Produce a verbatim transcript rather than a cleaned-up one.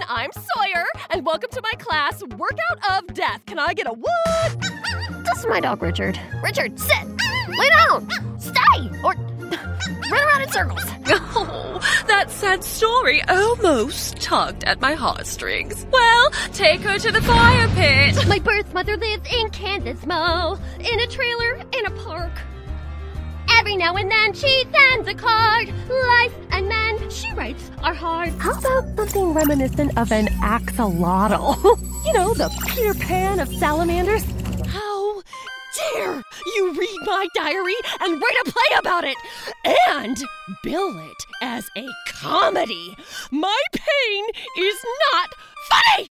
I'm Sawyer, and welcome to my class, Workout of Death. Can I get a what? This is my dog, Richard. Richard, sit! Lay down! Stay! Or run around in circles. Oh, that sad story almost tugged at my heartstrings. Well, take her to the fire pit. My birth mother lives in Kansas, Mo, in a trailer in a park. Every now and then she sends a card. Life and men she writes are hard. How about something reminiscent of an axolotl? You know, the Peter Pan of salamanders? How dare you read my diary and write a play about it and bill it as a comedy? My pain is not funny!